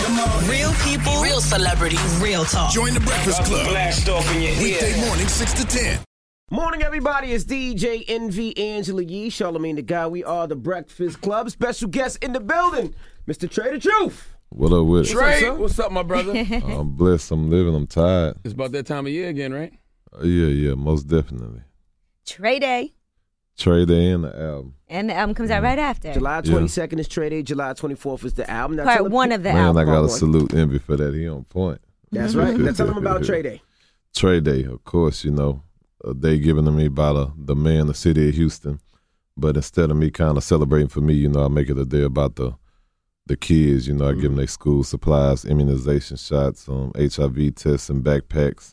Real people, real celebrities, real talk. Join the Breakfast Club. Blast off in your ear. Weekday morning, 6 to 10. Morning, everybody. It's DJ NV Angela Yee, Charlamagne the Guy. We are the Breakfast Club. Special guest in the building, Mr. Trey the Truth. What up with it? Trey, what's up, my brother? I'm blessed. I'm living. I'm tired. It's about that time of year again, right? Yeah, most definitely. Trey Day. Trey Day and the album. And the album comes out right after. July 22nd is Trey Day. July 24th is the album. Now Part one of the Man, album. I got to salute Envy for that. He on point. That's right. Now tell them about Trey Day. Trey Day, of course, you know, a day given to me by the man, the city of Houston. But instead of me kind of celebrating for me, you know, I make it a day about the kids. You know, I give them their school supplies, immunization shots, HIV tests and backpacks,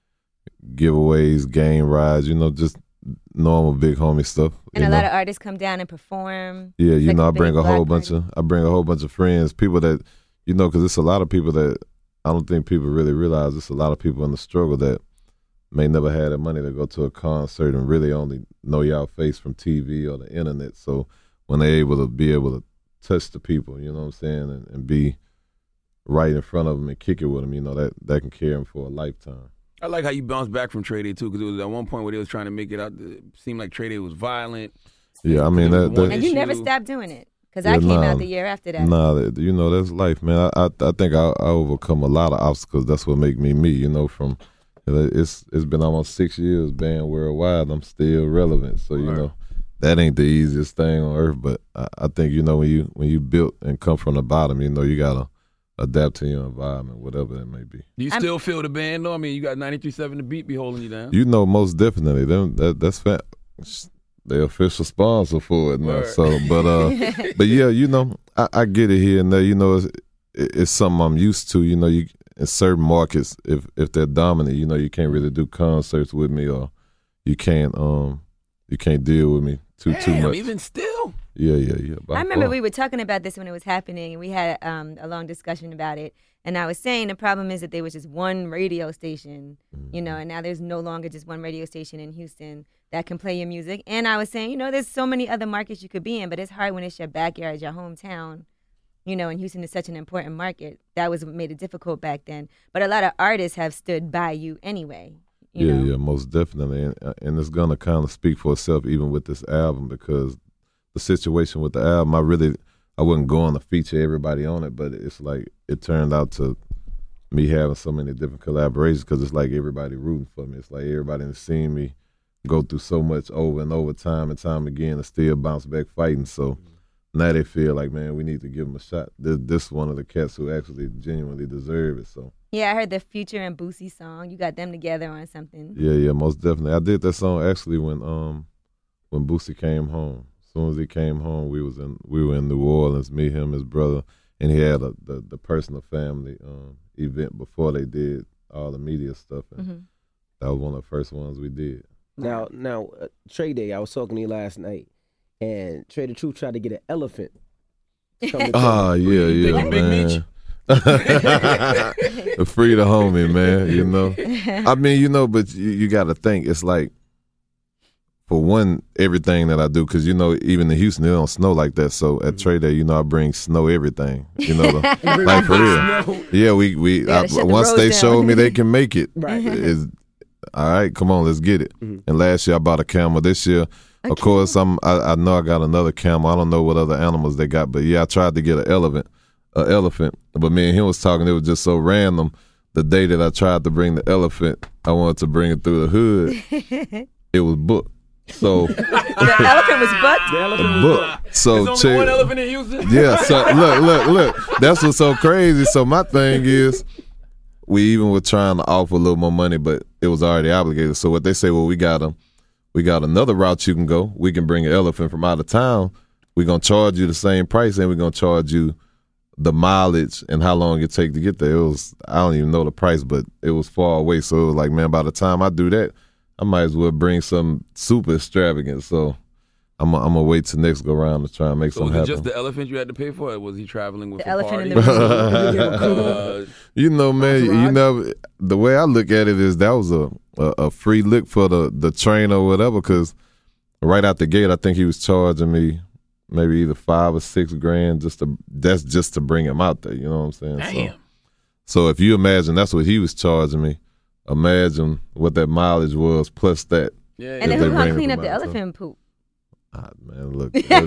giveaways, game rides, you know, just normal big homie stuff. And a lot of artists come down and perform. Yeah, you like know, a I bring big a whole block bunch of friends, people that, you know, because it's a lot of people that I don't think people really realize. It's a lot of people in the struggle that may never have the money to go to a concert and really only know y'all face from TV or the internet. So when they're able to touch the people, you know what I'm saying, and be right in front of them and kick it with them, you know, that can carry them for a lifetime. I like how you bounced back from Trey Day, too, because it was at one point where they was trying to make it out. It seemed like Trey Day was violent. Yeah, I mean, And you never stopped doing it, because I came out the year after that. You know, that's life, man. I think I overcome a lot of obstacles. That's what make me me, you know, from it's been almost 6 years banned worldwide. I'm still relevant. So, you know, that ain't the easiest thing on earth. But I think, you know, when you built and come from the bottom, you know, you got to adapt to your environment, whatever it may be. Do you still feel the band, though? I mean, you got 93.7 The Beat be holding you down. You know, most definitely. That's the official sponsor for it now. Word. So, but yeah, you know, I get it here and there. You know, it's something I'm used to. You know, in certain markets, if they're dominant, you know, you can't really do concerts with me, or you can't deal with me too much. Even still. Yeah. I remember we were talking about this when it was happening, and we had a long discussion about it. And I was saying the problem is that there was just one radio station, you know, and now there's no longer just one radio station in Houston that can play your music. And I was saying, you know, there's so many other markets you could be in, but it's hard when it's your backyard, your hometown, you know, and Houston is such an important market. That was what made it difficult back then. But a lot of artists have stood by you anyway. You know? Yeah, most definitely. And it's going to kind of speak for itself even with this album, because the situation with the album, I wasn't going to feature everybody on it, but it's like it turned out to me having so many different collaborations, because it's like everybody rooting for me. It's like everybody has seen me go through so much over and over, time and time again, and still bounce back fighting. So now they feel like, man, we need to give them a shot. This is one of the cats who actually genuinely deserve it. So yeah, I heard the Future and Boosie song. You got them together on something. Yeah, most definitely. I did that song actually when Boosie came home. As soon as he came home, we were in New Orleans, me, him, his brother, and he had the personal family event before they did all the media stuff, and that was one of the first ones we did. Now, Trey Day, I was talking to you last night, and Trey the Truth tried to get an elephant. Yeah, man. Free the homie, man, you know. I mean, you know, but you got to think, it's like, for one, everything that I do, because, you know, even in Houston, it don't snow like that. So at Trey Day, you know, I bring snow everything, you know, like for real. Yeah, once they showed me they can make it, it's, all right, come on, let's get it. And last year I bought a camel. This year, of course, I know I got another camel. I don't know what other animals they got, but yeah, I tried to get an elephant. But me and him was talking, it was just so random. The day that I tried to bring the elephant, I wanted to bring it through the hood. It was booked. So the elephant was booked? The elephant was booked. So there's only one elephant in Houston? Yeah, so look. That's what's so crazy. So my thing is, we even were trying to offer a little more money, but it was already obligated. So what they say, well, we got another route you can go. We can bring an elephant from out of town. We're going to charge you the same price, and we're going to charge you the mileage and how long it take to get there. I don't even know the price, but it was far away. So it was like, man, by the time I do that, I might as well bring some super extravagant. So I'm gonna wait till next go around to try and make something happen. Was it just the elephant you had to pay for, or was he traveling with the a elephant party? in the You know, man, you know, the way I look at it is that was a free lick for the train or whatever, because right out the gate, I think he was charging me maybe either $5 or $6 grand that's just to bring him out there. You know what I'm saying? Damn. So if you imagine that's what he was charging me, imagine what that mileage was plus that. Yeah. And then they who's gonna bring clean him up the out, so. elephant poop? Man, look,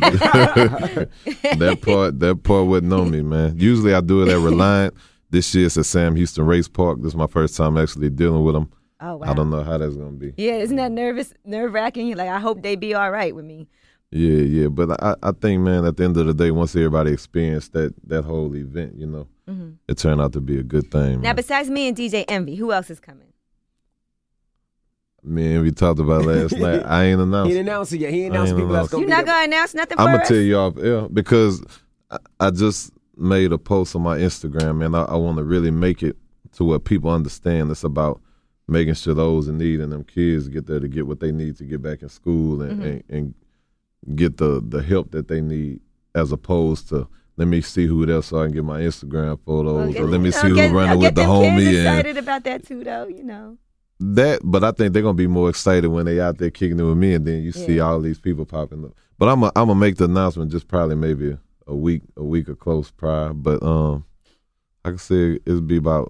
that part wasn't on me, man. Usually I do it at Reliant. This year it's at Sam Houston Race Park. This is my first time actually dealing with them. Oh wow. I don't know how that's gonna be. Yeah, isn't that nerve-wracking? Like, I hope they be all right with me. Yeah, but I think, man, at the end of the day, once everybody experienced that whole event, you know, it turned out to be a good thing. Now, Man. besides me and DJ Envy, who else is coming? Me and we talked about last night. I ain't announced. He ain't announced it yet. He ain't announced ain't people that's announced going You're to be not there. gonna announce nothing for I'm us? gonna tell you off air because I just made a post on my Instagram, and I want to really make it to where people understand it's about making sure those in need and them kids get there to get what they need to get back in school and get the help that they need, as opposed to let me see who else so I can get my Instagram photos, or let me see who's running with the homie. Kids And excited about that too, though. You know. that, but I think they're gonna be more excited when they out there kicking it with me, and then you see all these people popping up. But I'm gonna make the announcement just probably maybe a week or close prior. But I can say it'll be about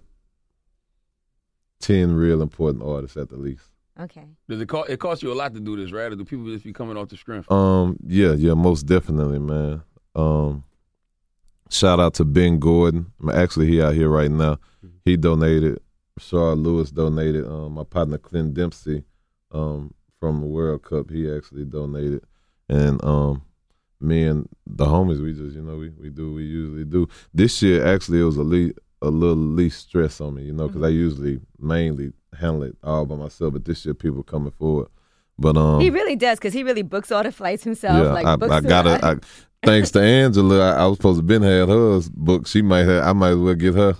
10 real important artists at the least. Okay. Does it cost? It costs you a lot to do this, right? Or do people just be coming off the strength? Yeah, most definitely, man. Shout out to Ben Gordon. Actually, he out here right now. He donated. Rashard Lewis donated. My partner Clint Dempsey, from the World Cup, he actually donated. And me and the homies, we just, we do what we usually do. This year, actually, it was a little least stress on me, because I usually mainly handle it all by myself. But this year, people coming forward. But he really does, because he really books all the flights himself. Yeah, I got it. Thanks to Angela, I was supposed to been had hers booked. I might as well get her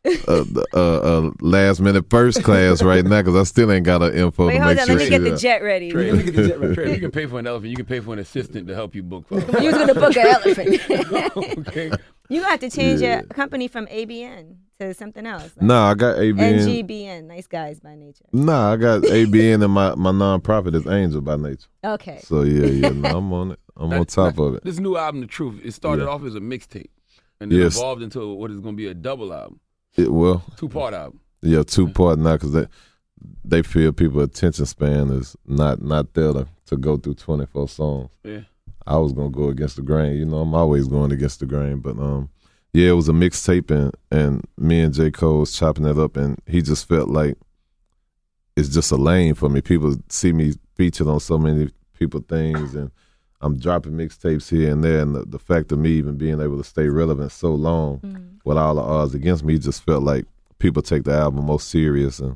last minute first class right now, because I still ain't got her info Wait, to hold make on, sure let me get the jet ready. Trey, Let me get the jet ready. Trey, you can pay for an elephant. You can pay for an assistant to help you book. You was going to book an elephant. Okay. You're going to have to change your company from ABN to something else. Like Nah, I got ABN. NGBN, Nice Guys by Nature. Nah, I got ABN, and my nonprofit is Angel by Nature. Okay. So yeah, no, I'm on it. I'm on top of it. This new album, The Truth, it started off as a mixtape, and then Yes. evolved into what is going to be a double album, Well, 2-part album. yeah, 2-part now, because they feel people's attention span is not there to go through 24 songs. Yeah. I was gonna go against the grain. I'm always going against the grain. But yeah, it was a mixtape, and me and J. Cole was chopping it up, and he just felt like it's just a lane for me. People see me featured on so many people things, and I'm dropping mixtapes here and there, and the fact of me even being able to stay relevant so long with all the odds against me, just felt like people take the album most serious, and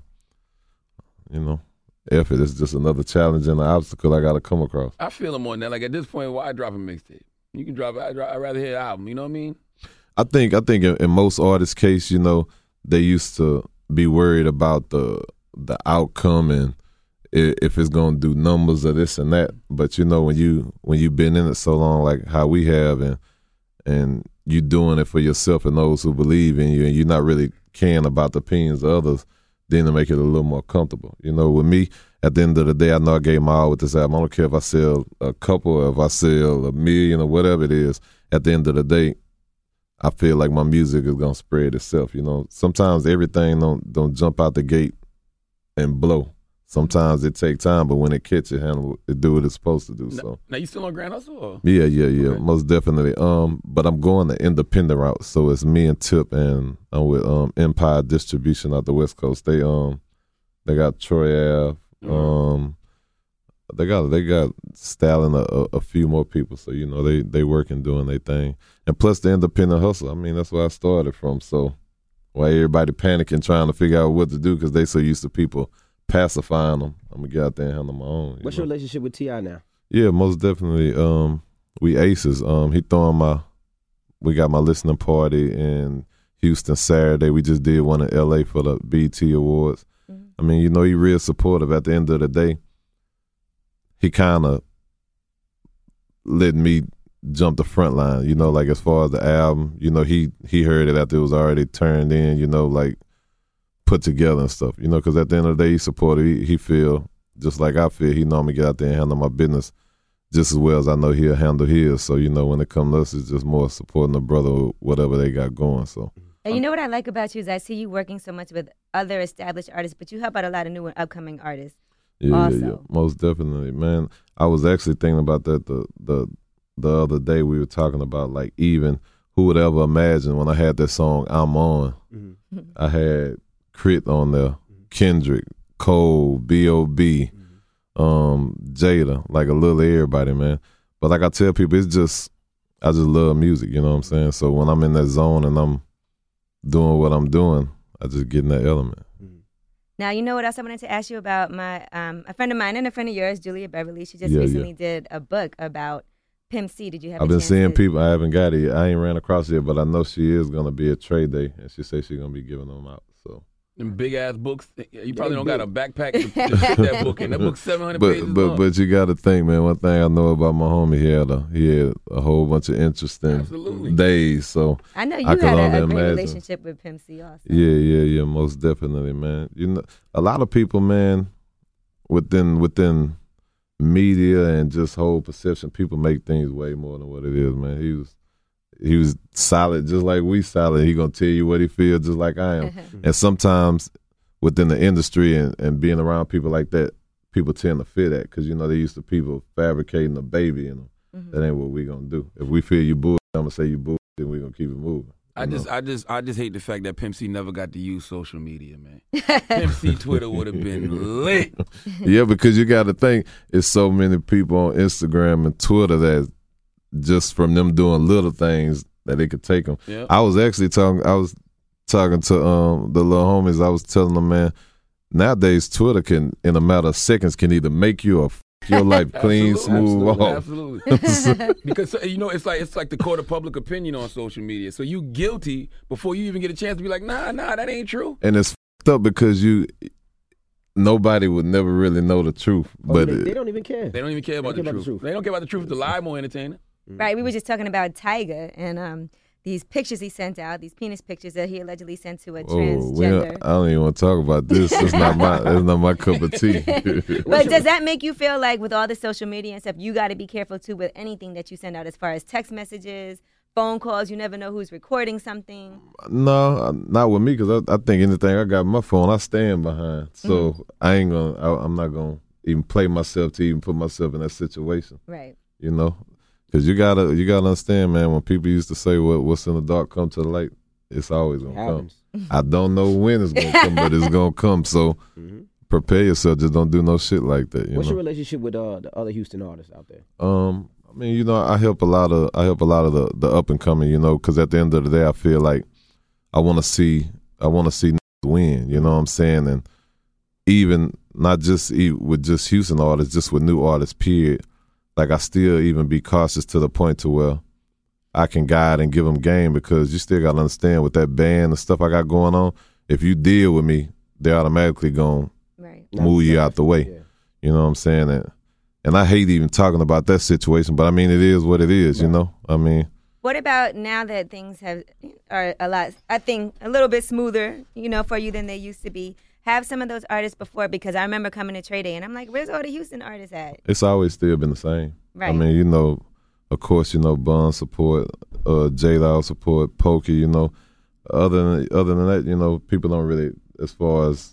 effort is just another challenge and an obstacle I got to come across. I feel them on that. Like, at this point, why drop a mixtape? You can drop. I'd rather hear an album. You know what I mean? I think in most artists' case, they used to be worried about the outcome and if it's gonna do numbers or this and that. But when you've been in it so long, like how we have, and you doing it for yourself and those who believe in you, and you're not really caring about the opinions of others, then to make it a little more comfortable. With me, at the end of the day, I know I gave my all with this album. I don't care if I sell a couple or if I sell 1 million or whatever it is. At the end of the day, I feel like my music is gonna spread itself. Sometimes everything don't jump out the gate and blow. Sometimes it takes time, but when it catches, it do what it's supposed to do. So Now you still on Grand Hustle? Or? yeah, Okay. most definitely. But I'm going the independent route, so it's me and Tip, and I'm with Empire Distribution out the West Coast. They got Troy Ave. They got styling a few more people, so they working doing their thing, and plus the independent hustle. I mean, that's where I started from. So why everybody panicking trying to figure out what to do because they so used to people pacifying them, I'm gonna get out there and handle my own. What's your relationship with T.I. now? Yeah, most definitely. We aces. He throwing we got my listening party in Houston Saturday. We just did one in LA for the BET Awards. I mean, he real supportive. At the end of the day, he kind of let me jump the front line, like as far as the album, he heard it after it was already turned in, like put together and stuff, because at the end of the day, he supported, he feel just like I feel. He know I'm gonna get out there and handle my business just as well as I know he'll handle his. So, you know, when it comes to us, it's just more supporting the brother, whatever they got going. So. And you know what I like about you is I see you working so much with other established artists, but you help out a lot of new and upcoming artists. Yeah, most definitely, man. I was actually thinking about that the other day. We were talking about, like, even who would ever imagine when I had that song "I'm On," I had Crit on there, Kendrick, Cole, B.O.B., Jada, like a little everybody, man. But like I tell people, I just love music. You know what I'm saying? So when I'm in that zone and I'm doing what I'm doing, I just get in that element. Now, you know what else I wanted to ask you about? My a friend of mine and a friend of yours, Julia Beverly, she just recently did a book about Pimp C. Did you have I've been seeing people. I haven't got it yet. I ain't ran across it yet, but I know she is going to be at Trade Day, and she says she's going to be giving them out. So. Them big-ass books, you probably don't got a backpack to fit that book in. That book's 700 pages long. But you got to think, man, one thing I know about my homie, he had a whole bunch of interesting days. So I know you had a great relationship with Pimp C also. Yeah, most definitely, man. You know, a lot of people, man, within media and just whole perception, people make things way more than what it is, man. He was solid, just like we solid. He gonna tell you what he feels, just like I am. And sometimes within the industry and being around people like that, people tend to fear that because, you know, they used to people fabricating a baby in them. That ain't what we gonna do. If we feel you bull, I'm gonna say you bull, then we gonna keep it moving. I just hate the fact that Pimp C never got to use social media, man. Pimp C Twitter would have been lit. Yeah, because you got to think, it's so many people on Instagram and Twitter that just from them doing little things that it could take them. Yep. I was talking to the little homies. I was telling them, man, nowadays Twitter can, in a matter of seconds, can either make you or your life clean, smooth, off. Absolutely. Because, you know, it's like the court of public opinion on social media. So you guilty before you even get a chance to be like, nah, that ain't true. And it's up because nobody would never really know the truth. But they don't even care. They don't even care about the truth. They don't care about the truth. The lie more entertaining. Right. We were just talking about Tyga and these pictures he sent out, these penis pictures that he allegedly sent to a transgender. I don't even want to talk about this. It's not my cup of tea. But does that make you feel like with all the social media and stuff, you got to be careful too with anything that you send out as far as text messages, phone calls? You never know who's recording something. No, not with me, because I think anything I got on my phone, I stand behind. So I'm not gonna even play myself to even put myself in that situation. Right. You know. Because you gotta understand, man, when people used to say what's in the dark come to the light, it's always going to come. I don't know when it's going to come, but it's going to come. So prepare yourself. Just don't do no shit like that. What's your relationship with the other Houston artists out there? I mean, you know, I help a lot of the up and coming, you know, because at the end of the day, I feel like I want to see win, you know what I'm saying? And even not just with just Houston artists, just with new artists, period. Like, I still even be cautious to the point to where I can guide and give them game, because you still got to understand with that band and stuff I got going on, if you deal with me, they're automatically going to move you out the way. Yeah. You know what I'm saying? And I hate even talking about that situation, but I mean, it is what it is, you know? I mean. What about now that things are a lot, I think, a little bit smoother, you know, for you than they used to be? Have some of those artists before, because I remember coming to Trade Day and I'm like, where's all the Houston artists at? It's always still been the same. Right. I mean, you know, of course, you know, Bun support, J-Law support, Pokey, you know. Other than that, you know, people don't really, as far as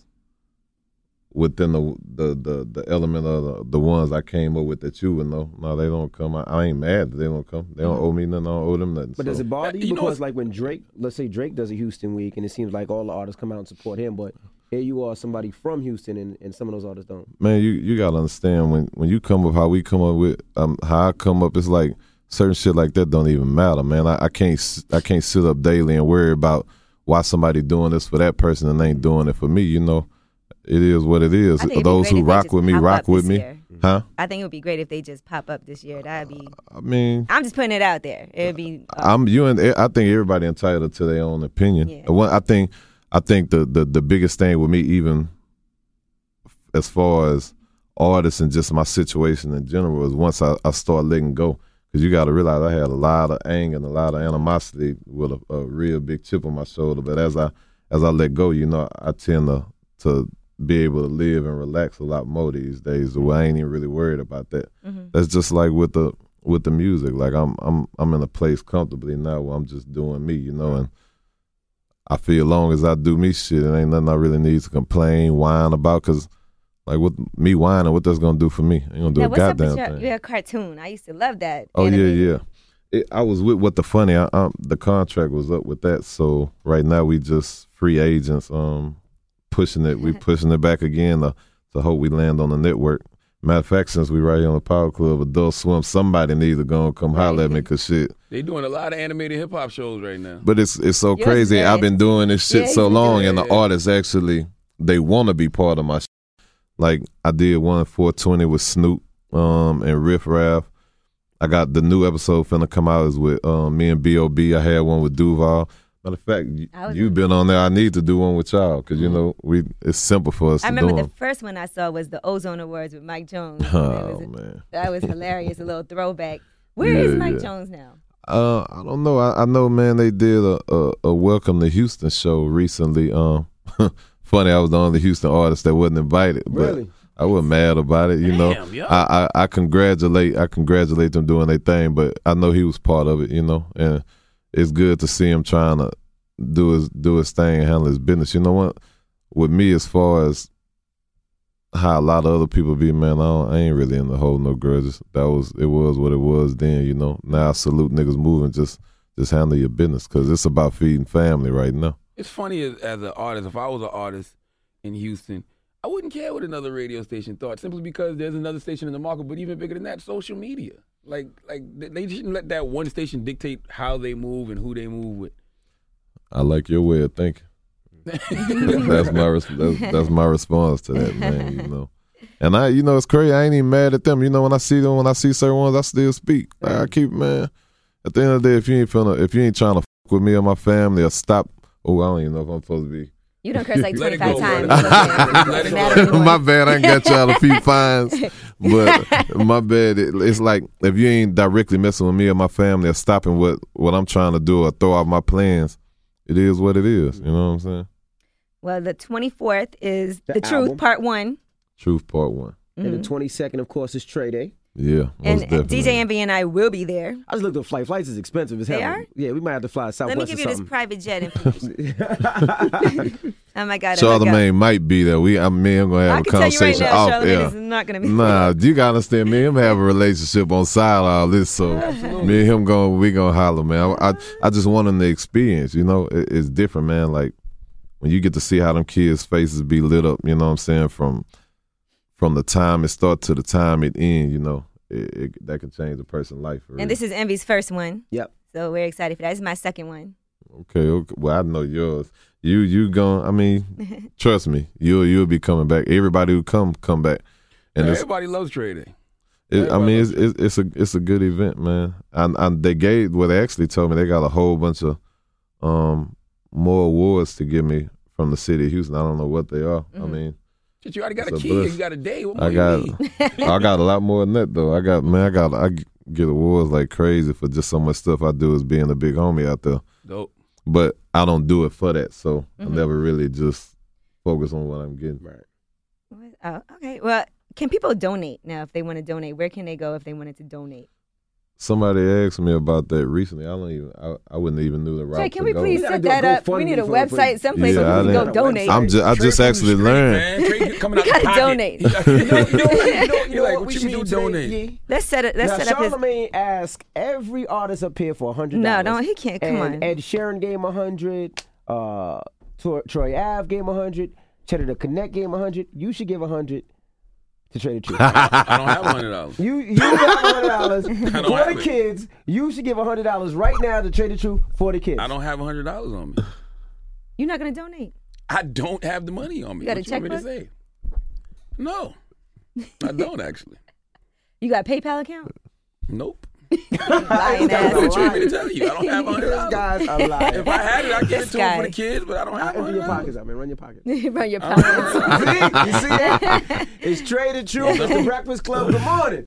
within the element of the ones I came up with that you would know. No, they don't come. I ain't mad that they don't come. They don't owe me nothing. I don't owe them nothing. But does it bother you? Because like when Drake, let's say Drake does a Houston week, and it seems like all the artists come out and support him, but here you are, somebody from Houston, and some of those artists don't. Man, you gotta understand, when you come up how we come up with, how I come up, it's like certain shit like that don't even matter, man. I can't sit up daily and worry about why somebody doing this for that person and ain't doing it for me. You know, it is what it is. Those who rock with me, rock with me. Huh? I think it would be great if they just pop up this year. That'd be. I mean, I'm just putting it out there. It'd be. I think everybody entitled to their own opinion. Yeah. I think the biggest thing with me, even as far as artists and just my situation in general, is once I start letting go. Because you got to realize I had a lot of anger and a lot of animosity with a real big chip on my shoulder. But as I let go, you know, I tend to be able to live and relax a lot more these days. So I ain't even really worried about that. That's just like with the music. Like I'm in a place comfortably now where I'm just doing me, you know, and I feel long as I do me shit, it ain't nothing I really need to complain, whine about, because like with me whining, what that's gonna do for me? Ain't gonna do a goddamn thing. You're a cartoon. I used to love that. Oh animated. yeah. I was with What the Funny. The contract was up with that, so right now we just free agents. Pushing it. We pushing it back again to hope we land on the network. Matter of fact, since we right here on the Power Club, Adult Swim, somebody needs to go and come holler at me, cause shit. They doing a lot of animated hip hop shows right now. But it's so Yours crazy. is I've been doing this shit so long, and the Yeah. artists actually they want to be part of my shit. Like I did one 420 with Snoop and Riff Raff. I got the new episode finna come out is with me and B.O.B. I had one with Duval. Matter of fact, you've been on there. I need to do one with y'all because you know it's simple for us I to do remember them. the first one I saw was the Ozone Awards with Mike Jones. Oh man, That was hilarious. A little throwback. Where is Mike yeah. Jones now? I don't know. I know, man. They did a Welcome to Houston show recently. Funny, I was the only Houston artist that wasn't invited, but Really? I wasn't mad about it. You know, Damn, yo. I congratulate them doing their thing, but I know he was part of it. You know, and it's good to see him trying to do his thing and handle his business. You know what? With me, as far as how a lot of other people be, man, I ain't really in the hold no grudges. It was what it was then. You know, now I salute niggas moving. Just handle your business because it's about feeding family right now. It's funny as an artist. If I was an artist in Houston, I wouldn't care what another radio station thought, simply because there's another station in the market. But even bigger than that, social media. Like they shouldn't let that one station dictate how they move and who they move with. I like your way of thinking. that's my response to that, man. You know, and it's crazy. I ain't even mad at them. You know, when I see certain ones, I still speak. Like, I keep, man. At the end of the day, if you ain't trying to fuck with me or my family or stop. Oh, I don't even know if I'm supposed to be. You don't curse like Let it 25 go, times. brother. It's okay. Let it Doesn't go. matter anymore. My bad, I ain't got y'all a few fines. But my bad, it's like if you ain't directly messing with me or my family or stopping what I'm trying to do or throw out my plans, it is what it is. You know what I'm saying? Well, the 24th is The The Truth, album. Part 1. Truth Part 1. And the 22nd, of course, is Trey Day. Yeah. And most definitely. DJ Envy and I will be there. I just looked up flights. Flights is expensive as hell. They are? Yeah, we might have to fly Southwest Let me give you or this something. private jet information. Oh, my God. Charlamagne might be there. I'm gonna have I a can tell you right conversation now, off Charlamagne air. is not going to be Nah, you gotta understand. Me and him have a relationship on side of all this, so me and him we gonna holler, man. I just want him to experience. You know, it's different, man. Like when you get to see how them kids' faces be lit up. You know what I'm saying? From the time it start to the time it end. You know, that can change a person's life. For real. And this is Envy's first one. Yep. So we're excited for that. This is my second one. Okay. Well, I know yours. You going? I mean, trust me, you'll be coming back. Everybody who come back. And Everybody loves Trey Day. it's a good event, man. And they actually told me they got a whole bunch of more awards to give me from the city of Houston. I don't know what they are. I mean, Shit, you already got a It's a key. bliss. You got a day. What more I got you need? I got a lot more than that though. I get awards like crazy for just so much stuff I do as being a big homie out there. Dope. But I don't do it for that, so I never really just focus on what I'm getting. Right. Oh, okay. Well, can people donate now if they want to donate? Where can they go if they wanted to donate? Somebody asked me about that recently. I wouldn't even knew the route Jay, can to we go. please We gotta set do a that up? We GoFundMe need a for- website, someplace Yeah, where we I can go didn't- donate. I Trey just from the actually street, learned. Man. Trey coming out We the gotta pocket. donate. You like, what we you should mean do, donate? Jay? Let's set it. Let's Now, set up his. Charlamagne asked every artist up here for $100. No, don't. He can't. Come and on. Ed Sheeran gave him 100. Troy Ave gave him 100. Cheddar the Connect gave him 100. You should give 100 to Trey the Truth. I don't have $100. You got $100 don't for have the it. kids. You should give $100 right now to Trey the Truth for the kids. I don't have $100 on me. You're not gonna donate. I don't have the money on me. You got a What you want me to checkbook? say? No, I don't actually. You got a PayPal account? Nope. Lying ass. What you want me to tell you? I don't have This $100. guy's a liar. If I had it, I'd give it This to him for guy. the kids, but I don't have Empty your $100. pockets out, man. Run your pockets. Run your pockets. See? You see that? It's Trey the Truth. It's the Breakfast Club. Good morning.